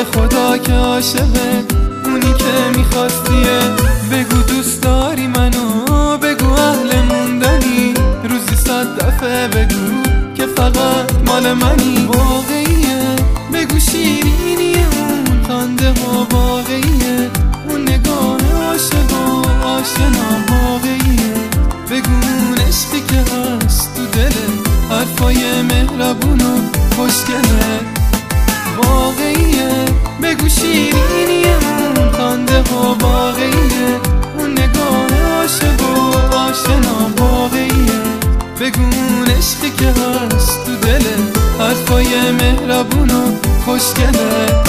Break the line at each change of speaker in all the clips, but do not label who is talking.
خدا که عاشقه، اونی که میخواستیه. بگو دوست داری منو، بگو اهل موندنی، روزی 100 دفعه بگو که فقط مال منی. واقعیه بگو شیرینیه اون خنده ها، واقعیه اون نگاه عاشق و آشنا، واقعیه بگو اون عشقی که هست تو دله، حرفای مهربون و خوشگله. واقعیه بگو شیرینیه اون خنده ها، واقعیه اون نگاه عاشق و آشنا، واقعیه بگو اون عشقی که هست تو دله، حرفای مهربون و خوشگله.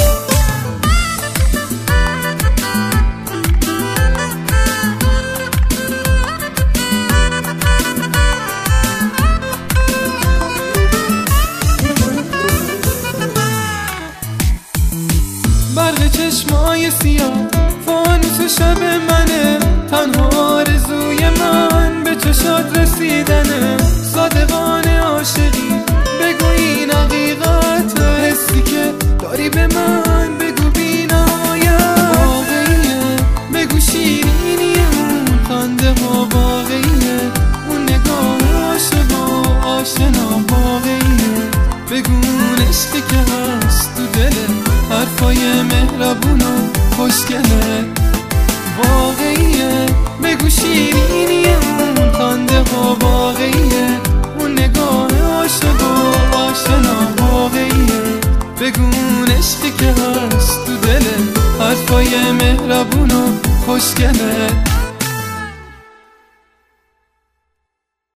برق چشمای سیاه فانوس شب منه، تنها آرزوی من به چشات رسیدنه. صادقانه عاشقی بگو این حقیقت، حسی که داری به من بگو بی نهایت. واقعیه بگو شیرینیه اون خنده ها، واقعیه اون نگاه عاشق و آشنا، واقعیه بگو اون عشقی که هست تو دله، حرفای مهربون و خوشگله. واقعیه بگو شیرینیه اون خنده ها، واقعیه اون نگاه عاشق و آشنا، واقعیه بگو اون عشقی که هست تو دله، حرفای مهربون و خوشگله.